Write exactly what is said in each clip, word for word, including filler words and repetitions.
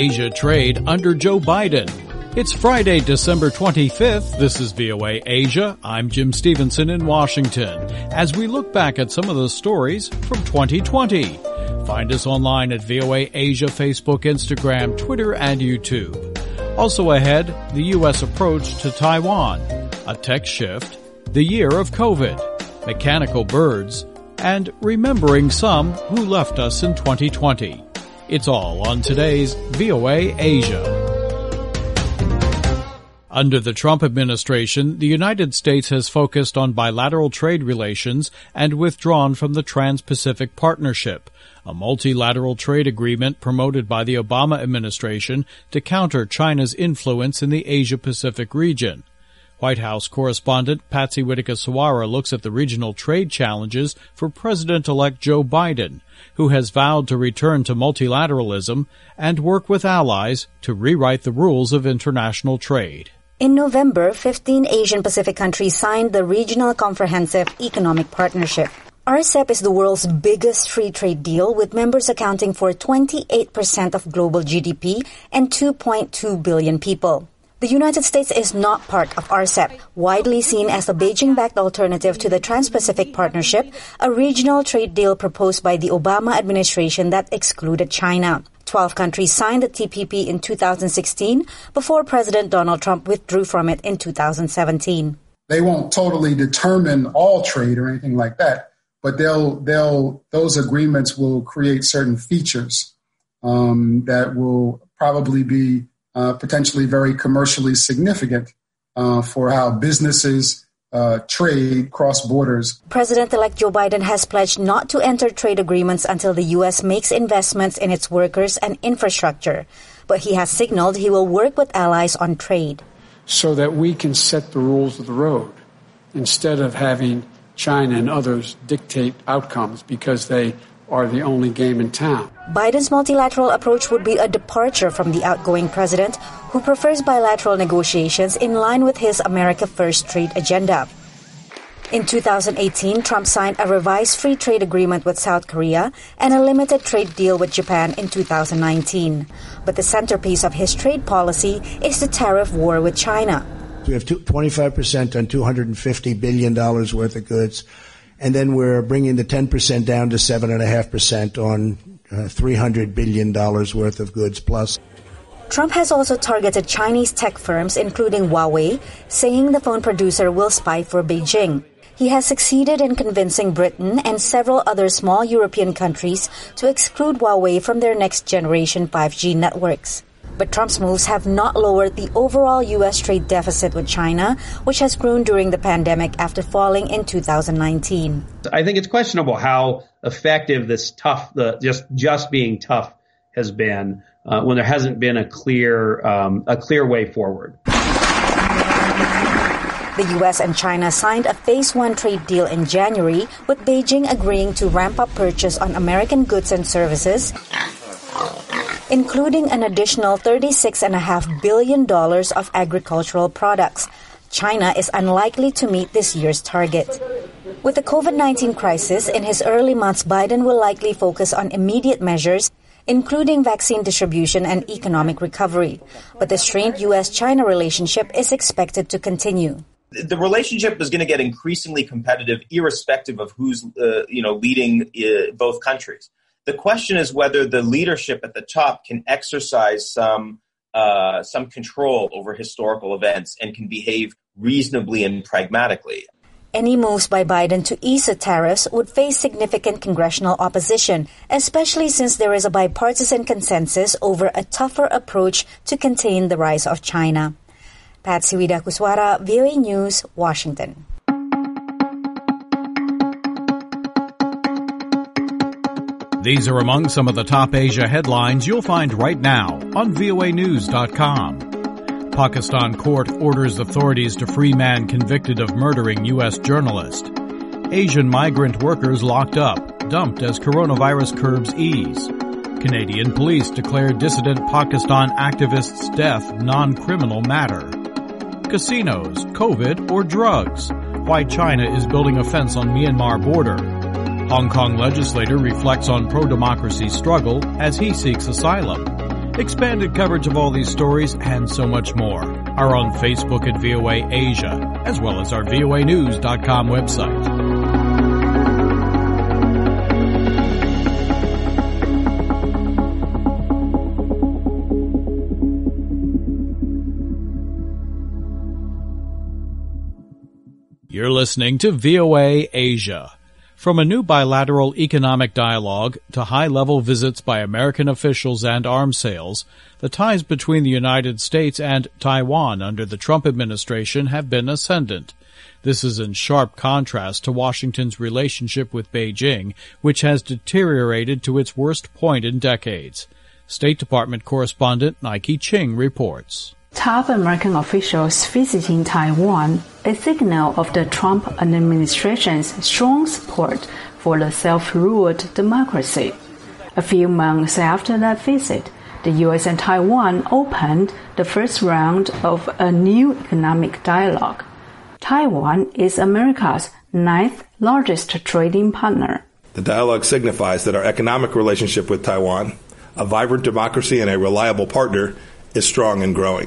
Asia trade under Joe Biden. It's Friday, December twenty-fifth. This is V O A Asia. I'm Jim Stevenson in Washington. As we look back at some of the stories from twenty twenty. Find us online at V O A Asia, Facebook, Instagram, Twitter, and YouTube. Also ahead, the U S approach to Taiwan, a tech shift, the year of COVID, mechanical birds, and remembering some who left us in twenty twenty. It's all on today's V O A Asia. Under the Trump administration, the United States has focused on bilateral trade relations and withdrawn from the Trans-Pacific Partnership, a multilateral trade agreement promoted by the Obama administration to counter China's influence in the Asia-Pacific region. White House correspondent Patsy Widakuswara looks at the regional trade challenges for President-elect Joe Biden, who has vowed to return to multilateralism and work with allies to rewrite the rules of international trade. In November, fifteen Asian-Pacific countries signed the Regional Comprehensive Economic Partnership. R C E P is the world's biggest free trade deal, with members accounting for twenty-eight percent of global G D P and two point two billion people. The United States is not part of R C E P, widely seen as a Beijing-backed alternative to the Trans-Pacific Partnership, a regional trade deal proposed by the Obama administration that excluded China. Twelve countries signed the T P P in two thousand sixteen before President Donald Trump withdrew from it in two thousand seventeen. They won't totally determine all trade or anything like that, but they'll they'll those agreements will create certain features um, that will probably be uh, potentially very commercially significant uh, for how businesses Uh, trade cross borders. President-elect Joe Biden has pledged not to enter trade agreements until the U S makes investments in its workers and infrastructure. But he has signaled he will work with allies on trade. So that we can set the rules of the road instead of having China and others dictate outcomes because they are the only game in town. Biden's multilateral approach would be a departure from the outgoing president, who prefers bilateral negotiations in line with his America First trade agenda. In two thousand eighteen, Trump signed a revised free trade agreement with South Korea and a limited trade deal with Japan in two thousand nineteen. But the centerpiece of his trade policy is the tariff war with China. We have twenty-five percent on two hundred fifty billion dollars worth of goods. And then we're bringing the ten percent down to seven point five percent on uh, three hundred billion dollars worth of goods plus. Trump has also targeted Chinese tech firms, including Huawei, saying the phone producer will spy for Beijing. He has succeeded in convincing Britain and several other small European countries to exclude Huawei from their next-generation five G networks. But Trump's moves have not lowered the overall U S trade deficit with China, which has grown during the pandemic after falling in two thousand nineteen. I think it's questionable how effective this tough, the just just being tough has been uh, when there hasn't been a clear um, a clear way forward. The U S and China signed a phase one trade deal in January, with Beijing agreeing to ramp up purchase on American goods and services, including an additional thirty-six point five billion dollars of agricultural products. China is unlikely to meet this year's target. With the COVID nineteen crisis in his early months, Biden will likely focus on immediate measures, including vaccine distribution and economic recovery. But the strained U S China relationship is expected to continue. The relationship is going to get increasingly competitive, irrespective of who's uh, you know leading uh, both countries. The question is whether the leadership at the top can exercise some uh, some control over historical events and can behave reasonably and pragmatically. Any moves by Biden to ease the tariffs would face significant congressional opposition, especially since there is a bipartisan consensus over a tougher approach to contain the rise of China. Patsy Widakuswara, V O A News, Washington. These are among some of the top Asia headlines you'll find right now on V O A news dot com. Pakistan court orders authorities to free man convicted of murdering U S journalist. Asian migrant workers locked up, dumped as coronavirus curbs ease. Canadian police declared dissident Pakistan activist's death non-criminal matter. Casinos, COVID, or drugs? Why China is building a fence on Myanmar border. Hong Kong legislator reflects on pro-democracy struggle as he seeks asylum. Expanded coverage of all these stories and so much more are on Facebook at V O A Asia, as well as our V O A news dot com website. You're listening to V O A Asia. From a new bilateral economic dialogue to high-level visits by American officials and arms sales, the ties between the United States and Taiwan under the Trump administration have been ascendant. This is in sharp contrast to Washington's relationship with Beijing, which has deteriorated to its worst point in decades. State Department correspondent Nike Ching reports. Top American officials visiting Taiwan, a signal of the Trump administration's strong support for the self-ruled democracy. A few months after that visit, the U S and Taiwan opened the first round of a new economic dialogue. Taiwan is America's ninth largest trading partner. The dialogue signifies that our economic relationship with Taiwan, a vibrant democracy and a reliable partner, is strong and growing.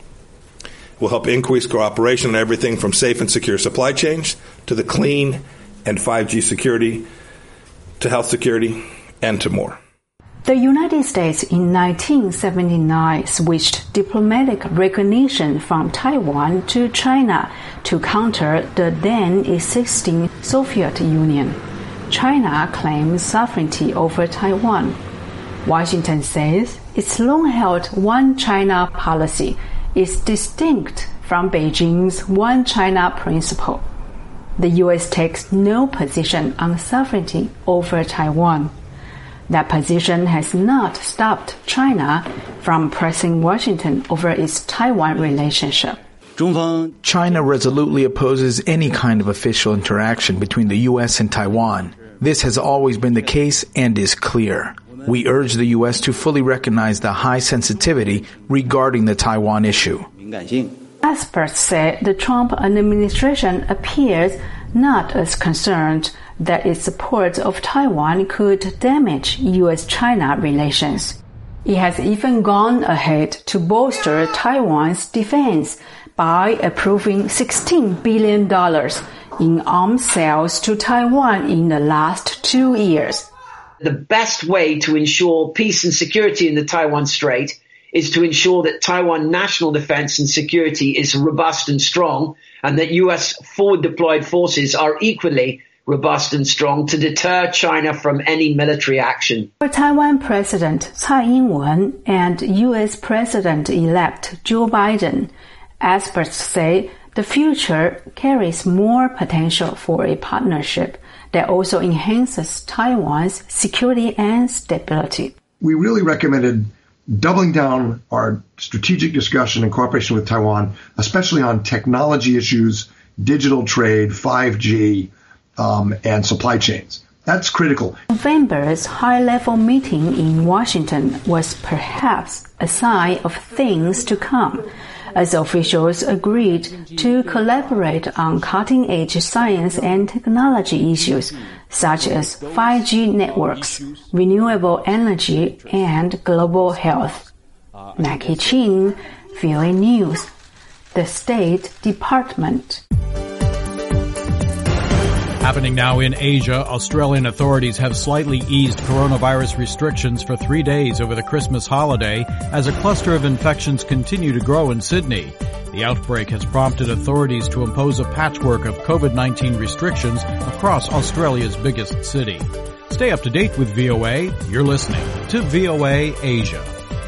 Will help increase cooperation on everything from safe and secure supply chains to the clean and five G security to health security and to more. The United States in nineteen seventy-nine switched diplomatic recognition from Taiwan to China to counter the then existing Soviet Union. China claims sovereignty over Taiwan. Washington says its long-held One China policy is distinct from Beijing's One China principle. The U S takes no position on sovereignty over Taiwan. That position has not stopped China from pressing Washington over its Taiwan relationship. China resolutely opposes any kind of official interaction between the U S and Taiwan. This has always been the case and is clear. We urge the U S to fully recognize the high sensitivity regarding the Taiwan issue. Experts say the Trump administration appears not as concerned that its support of Taiwan could damage U S China relations. It has even gone ahead to bolster Taiwan's defense by approving sixteen billion dollars in arms sales to Taiwan in the last two years. The best way to ensure peace and security in the Taiwan Strait is to ensure that Taiwan national defense and security is robust and strong, and that U S forward deployed forces are equally robust and strong to deter China from any military action. For Taiwan President Tsai Ing-wen and U S President-elect Joe Biden, experts say the future carries more potential for a partnership that also enhances Taiwan's security and stability. We really recommended doubling down our strategic discussion and cooperation with Taiwan, especially on technology issues, digital trade, five G, um, and supply chains. That's critical. November's high-level meeting in Washington was perhaps a sign of things to come, as officials agreed to collaborate on cutting-edge science and technology issues such as five G networks, renewable energy, and global health. Naki Ching, V O A News, the State Department. Happening now in Asia, Australian authorities have slightly eased coronavirus restrictions for three days over the Christmas holiday as a cluster of infections continue to grow in Sydney. The outbreak has prompted authorities to impose a patchwork of COVID nineteen restrictions across Australia's biggest city. Stay up to date with V O A. You're listening to V O A Asia.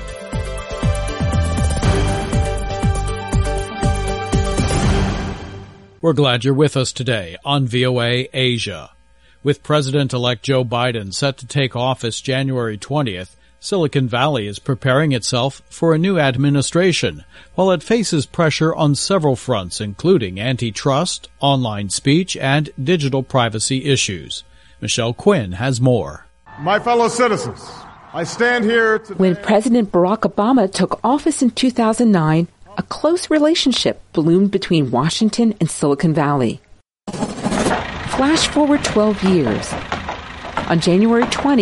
We're glad you're with us today on V O A Asia. With President-elect Joe Biden set to take office January twentieth, Silicon Valley is preparing itself for a new administration, while it faces pressure on several fronts, including antitrust, online speech, and digital privacy issues. Michelle Quinn has more. My fellow citizens, I stand here today. When President Barack Obama took office in two thousand nine, a close relationship bloomed between Washington and Silicon Valley. Flash forward twelve years. On January twentieth,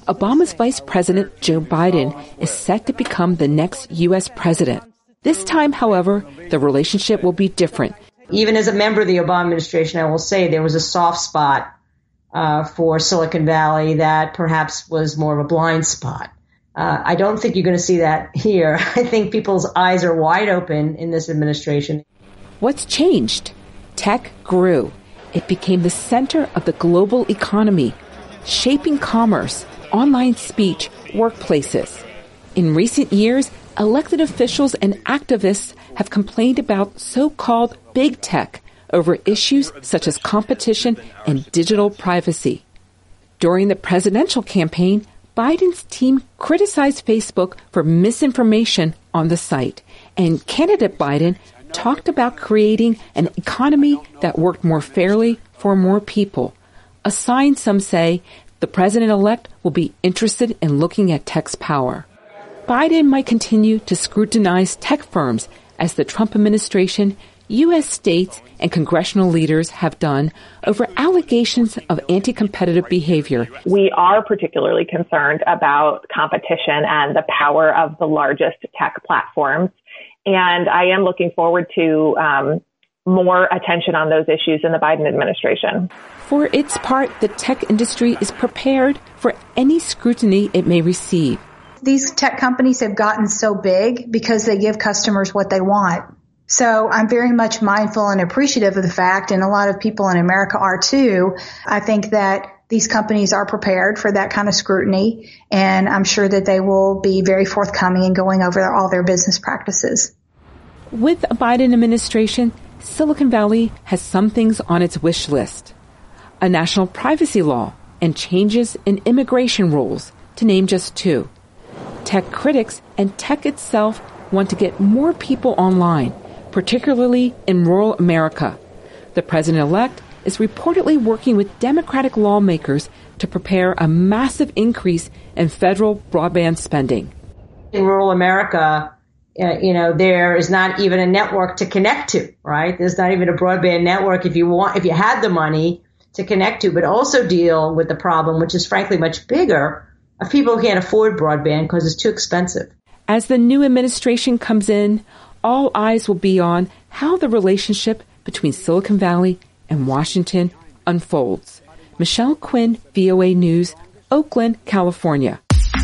Obama's Vice President Joe Biden is set to become the next U S president. This time, however, the relationship will be different. Even as a member of the Obama administration, I will say there was a soft spot uh, for Silicon Valley that perhaps was more of a blind spot. Uh, I don't think you're going to see that here. I think people's eyes are wide open in this administration. What's changed? Tech grew. It became the center of the global economy, shaping commerce, online speech, workplaces. In recent years, elected officials and activists have complained about so-called big tech over issues such as competition and digital privacy. During the presidential campaign, Biden's team criticized Facebook for misinformation on the site, and candidate Biden talked about creating an economy that worked more fairly for more people, a sign, some say, the president-elect will be interested in looking at tech's power. Biden might continue to scrutinize tech firms as the Trump administration, U S states, and congressional leaders have done over allegations of anti-competitive behavior. We are particularly concerned about competition and the power of the largest tech platforms. And I am looking forward to um, more attention on those issues in the Biden administration. For its part, the tech industry is prepared for any scrutiny it may receive. These tech companies have gotten so big because they give customers what they want. So I'm very much mindful and appreciative of the fact, and a lot of people in America are too. I think that these companies are prepared for that kind of scrutiny, and I'm sure that they will be very forthcoming in going over all their business practices. With a Biden administration, Silicon Valley has some things on its wish list. A national privacy law and changes in immigration rules, to name just two. Tech critics and tech itself want to get more people online, particularly in rural America. The president-elect is reportedly working with Democratic lawmakers to prepare a massive increase in federal broadband spending. In rural America, uh, you know, there is not even a network to connect to, right? There's not even a broadband network if you want, if you had the money to connect to, but also deal with the problem, which is frankly much bigger, of people who can't afford broadband because it's too expensive. As the new administration comes in, all eyes will be on how the relationship between Silicon Valley and Washington unfolds. Michelle Quinn, V O A News, Oakland, California.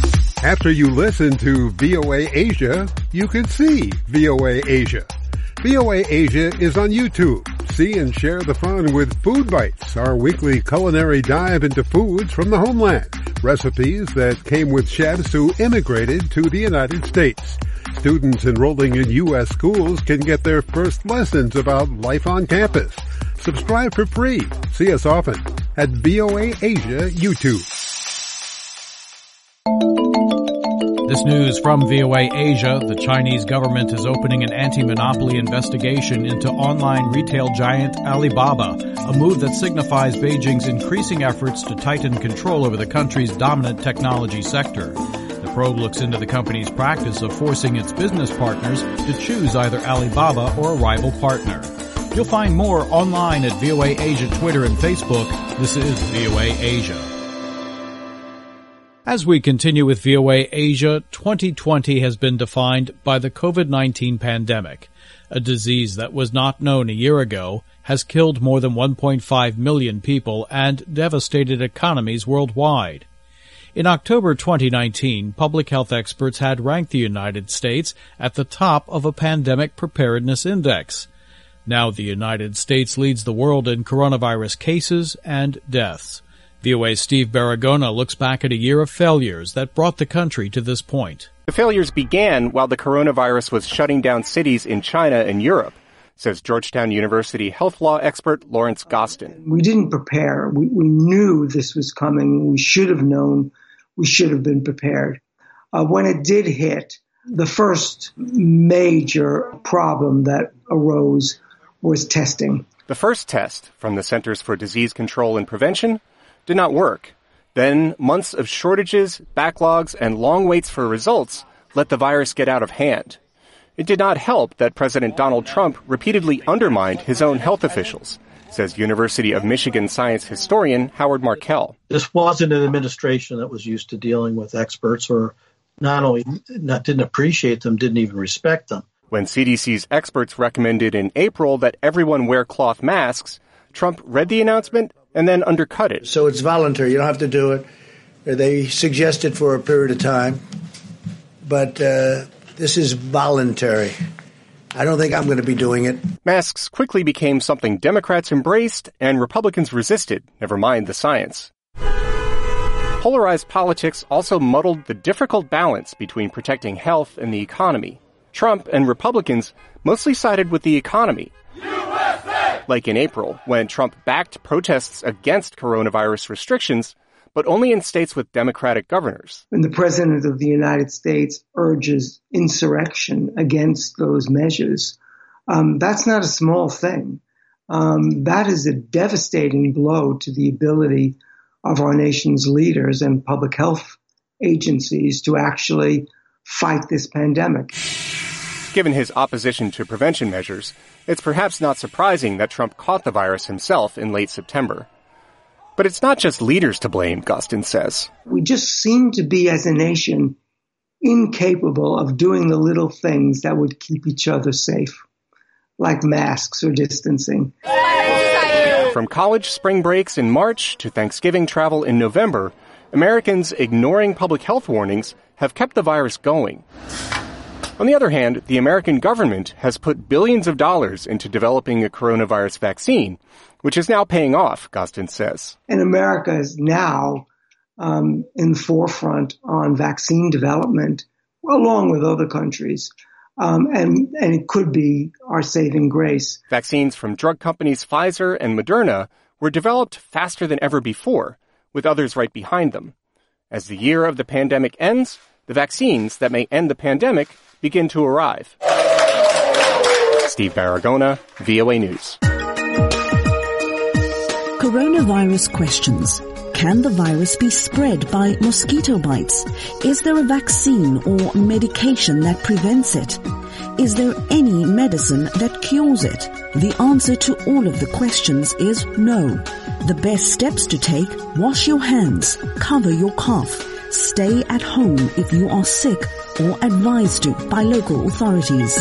After you listen to V O A Asia, you can see V O A Asia. V O A Asia is on YouTube. See and share the fun with Food Bites, our weekly culinary dive into foods from the homeland. Recipes that came with chefs who immigrated to the United States. Students enrolling in U S schools can get their first lessons about life on campus. Subscribe for free. See us often at V O A Asia YouTube. This news from V O A Asia. The Chinese government is opening an anti-monopoly investigation into online retail giant Alibaba, a move that signifies Beijing's increasing efforts to tighten control over the country's dominant technology sector. The probe looks into the company's practice of forcing its business partners to choose either Alibaba or a rival partner. You'll find more online at V O A Asia Twitter and Facebook. This is V O A Asia. As we continue with V O A Asia, twenty twenty has been defined by the COVID nineteen pandemic. A disease that was not known a year ago has killed more than one point five million people and devastated economies worldwide. In October twenty nineteen, public health experts had ranked the United States at the top of a pandemic preparedness index. Now the United States leads the world in coronavirus cases and deaths. V O A's Steve Baragona looks back at a year of failures that brought the country to this point. The failures began while the coronavirus was shutting down cities in China and Europe, says Georgetown University health law expert Lawrence Gostin. We didn't prepare. We, we knew this was coming. We should have known. We should have been prepared. Uh, when it did hit, the first major problem that arose was testing. The first test from the Centers for Disease Control and Prevention did not work. Then months of shortages, backlogs, and long waits for results let the virus get out of hand. It did not help that President Donald Trump repeatedly undermined his own health officials, says University of Michigan science historian Howard Markel. This wasn't an administration that was used to dealing with experts, or not only not, didn't appreciate them, didn't even respect them. When C D C's experts recommended in April that everyone wear cloth masks, Trump read the announcement and then undercut it. So it's voluntary. You don't have to do it. They suggest it for a period of time. But uh, this is voluntary. I don't think I'm going to be doing it. Masks quickly became something Democrats embraced and Republicans resisted, never mind the science. Polarized politics also muddled the difficult balance between protecting health and the economy. Trump and Republicans mostly sided with the economy. U S A! Like in April, when Trump backed protests against coronavirus restrictions, but only in states with Democratic governors. When the President of the United States urges insurrection against those measures, um, that's not a small thing. Um, that is a devastating blow to the ability of our nation's leaders and public health agencies to actually fight this pandemic. Given his opposition to prevention measures, it's perhaps not surprising that Trump caught the virus himself in late September. But it's not just leaders to blame, Gustin says. We just seem to be, as a nation, incapable of doing the little things that would keep each other safe, like masks or distancing. From college spring breaks in March to Thanksgiving travel in November, Americans ignoring public health warnings have kept the virus going. On the other hand, the American government has put billions of dollars into developing a coronavirus vaccine, which is now paying off, Gustin says. And America is now um, in the forefront on vaccine development, along with other countries. Um, and, and it could be our saving grace. Vaccines from drug companies Pfizer and Moderna were developed faster than ever before, with others right behind them. As the year of the pandemic ends, the vaccines that may end the pandemic begin to arrive. Steve Baragona, V O A News. Coronavirus questions. Can the virus be spread by mosquito bites? Is there a vaccine or medication that prevents it? Is there any medicine that cures it? The answer to all of the questions is no. The best steps to take: wash your hands, cover your cough, stay at home if you are sick or advised to by local authorities.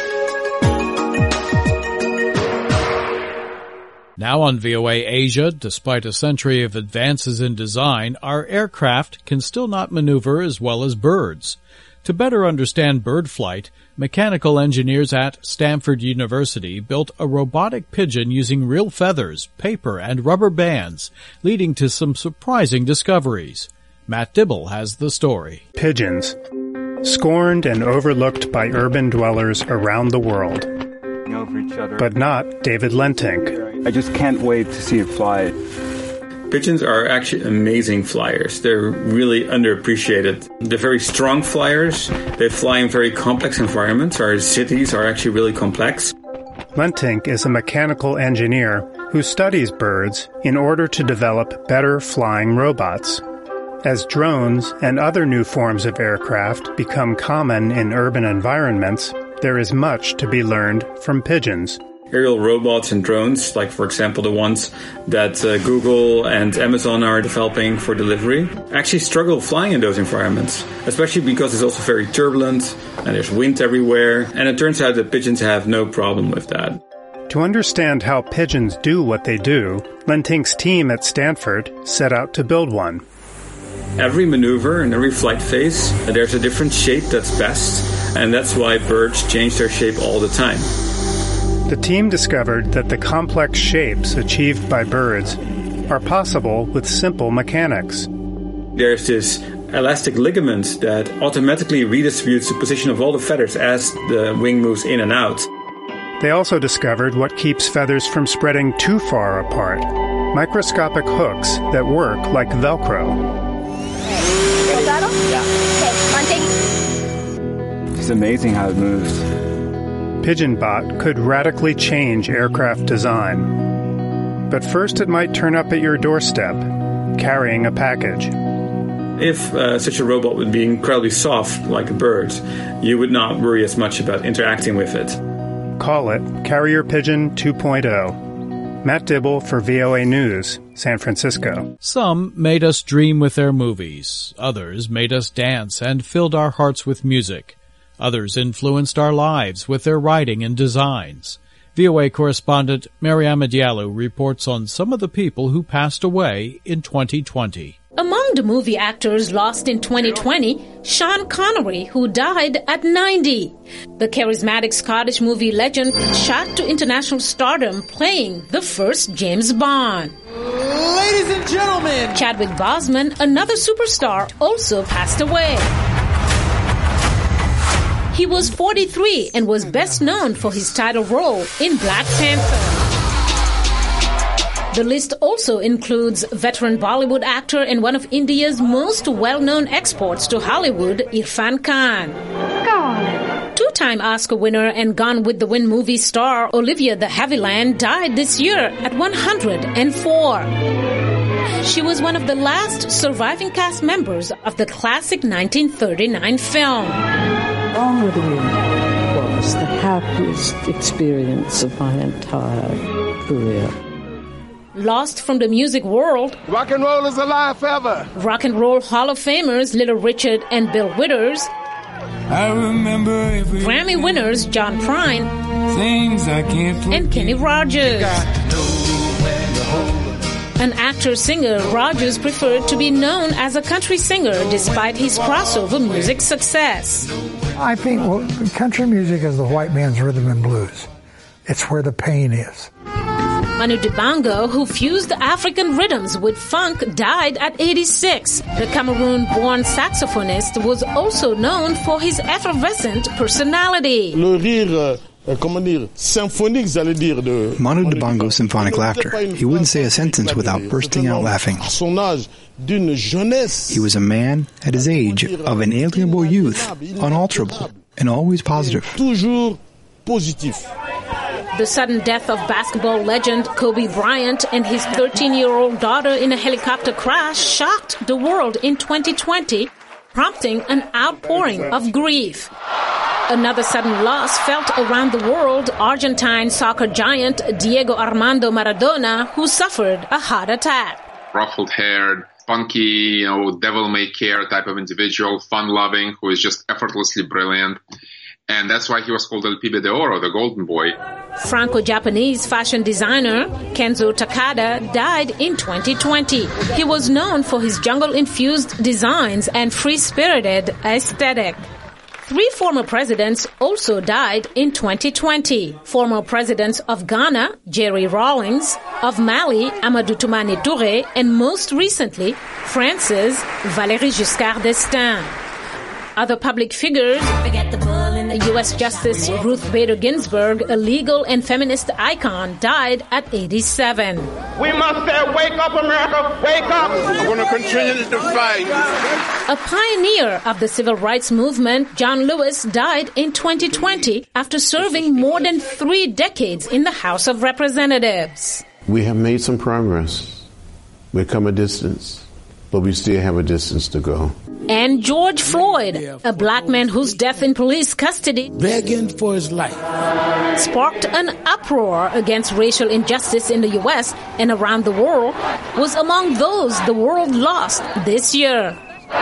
Now on V O A Asia, despite a century of advances in design, our aircraft can still not maneuver as well as birds. To better understand bird flight, mechanical engineers at Stanford University built a robotic pigeon using real feathers, paper, and rubber bands, leading to some surprising discoveries. Matt Dibble has the story. Pigeons. Scorned and overlooked by urban dwellers around the world. Over each other. But not David Lentink. I just can't wait to see it fly. Pigeons are actually amazing flyers. They're really underappreciated. They're very strong flyers. They fly in very complex environments. Our cities are actually really complex. Lentink is a mechanical engineer who studies birds in order to develop better flying robots. As drones and other new forms of aircraft become common in urban environments, there is much to be learned from pigeons. Aerial robots and drones, like for example the ones that uh, Google and Amazon are developing for delivery, actually struggle flying in those environments, especially because it's also very turbulent and there's wind everywhere, and it turns out that pigeons have no problem with that. To understand how pigeons do what they do, Lentink's team at Stanford set out to build one. Every maneuver and every flight phase, there's a different shape that's best, and that's why birds change their shape all the time. The team discovered that the complex shapes achieved by birds are possible with simple mechanics. There's this elastic ligament that automatically redistributes the position of all the feathers as the wing moves in and out. They also discovered what keeps feathers from spreading too far apart: microscopic hooks that work like Velcro. It's amazing how it moves. PigeonBot could radically change aircraft design. But first it might turn up at your doorstep, carrying a package. If uh, such a robot would be incredibly soft, like a bird, you would not worry as much about interacting with it. Call it Carrier Pigeon two point oh. Matt Dibble for V O A News, San Francisco. Some made us dream with their movies. Others made us dance and filled our hearts with music. Others influenced our lives with their writing and designs. V O A correspondent Mariama Diallo reports on some of the people who passed away in twenty twenty. Among the movie actors lost in twenty twenty, Sean Connery, who died at ninety. The charismatic Scottish movie legend shot to international stardom playing the first James Bond. Ladies and gentlemen, Chadwick Boseman, another superstar, also passed away. He was forty-three and was best known for his title role in Black Panther. The list also includes veteran Bollywood actor and one of India's most well-known exports to Hollywood, Irfan Khan. God. Two-time Oscar winner and Gone with the Wind movie star Olivia de Havilland died this year at one hundred four. She was one of the last surviving cast members of the classic nineteen thirty-nine film. Gone with the Wind was the happiest experience of my entire career. Lost from the music world, rock and roll is alive forever. Rock and Roll Hall of Famers Little Richard and Bill Withers, I remember Grammy winners John Prine, things I can't and Kenny Rogers. An actor-singer, Rogers preferred to be known as a country singer despite his crossover music success. I think well, country music is the white man's rhythm and blues. It's where the pain is. Manu Dibango, who fused African rhythms with funk, died at eighty-six. The Cameroon-born saxophonist was also known for his effervescent personality. Le rire, comment dire, symphonique, j'allais dire de Manu Dibango's symphonic laughter. He wouldn't say a sentence without bursting out laughing. He was a man at his age of inalienable youth, unalterable, and always positive. Toujours positif. The sudden death of basketball legend Kobe Bryant and his thirteen-year-old daughter in a helicopter crash shocked the world in twenty twenty, prompting an outpouring of grief. Another sudden loss felt around the world, Argentine soccer giant Diego Armando Maradona, who suffered a heart attack. Ruffled-haired, funky, you know, devil-may-care type of individual, fun-loving, who is just effortlessly brilliant. And that's why he was called El Pibe de Oro, the Golden Boy. Franco-Japanese fashion designer Kenzo Takada died in twenty twenty. He was known for his jungle-infused designs and free-spirited aesthetic. Three former presidents also died in twenty twenty. Former presidents of Ghana, Jerry Rawlings, of Mali, Amadou Toumani Touré, and most recently, France's Valéry Giscard d'Estaing. Other public figures, U S Justice Ruth Bader Ginsburg, a legal and feminist icon, died at eighty-seven. We must say, wake up, America, wake up! We're going to continue to fight. A pioneer of the civil rights movement, John Lewis, died in twenty twenty after serving more than three decades in the House of Representatives. We have made some progress. We've come a distance, but we still have a distance to go. And George Floyd, a black man whose death in police custody begging for his life, sparked an uproar against racial injustice in the U S and around the world, was among those the world lost this year.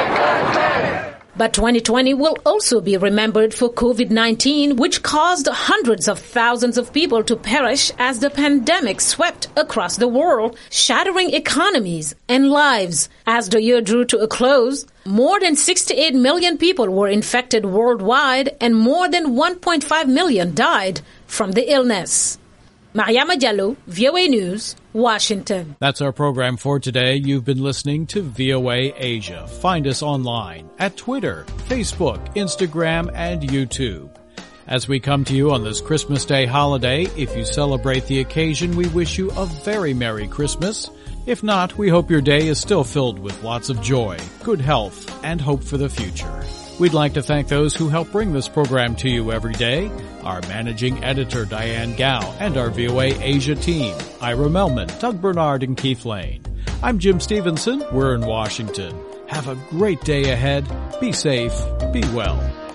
But twenty twenty will also be remembered for COVID nineteen, which caused hundreds of thousands of people to perish as the pandemic swept across the world, shattering economies and lives. As the year drew to a close, more than sixty-eight million people were infected worldwide and more than one point five million died from the illness. Mariama Diallo, V O A News, Washington. That's our program for today. You've been listening to V O A Asia. Find us online at Twitter, Facebook, Instagram, and YouTube. As we come to you on this Christmas Day holiday, if you celebrate the occasion, we wish you a very Merry Christmas. If not, we hope your day is still filled with lots of joy, good health, and hope for the future. We'd like to thank those who help bring this program to you every day, our managing editor Diane Gao, and our V O A Asia team, Ira Melman, Doug Bernard, and Keith Lane. I'm Jim Stevenson. We're in Washington. Have a great day ahead. Be safe. Be well.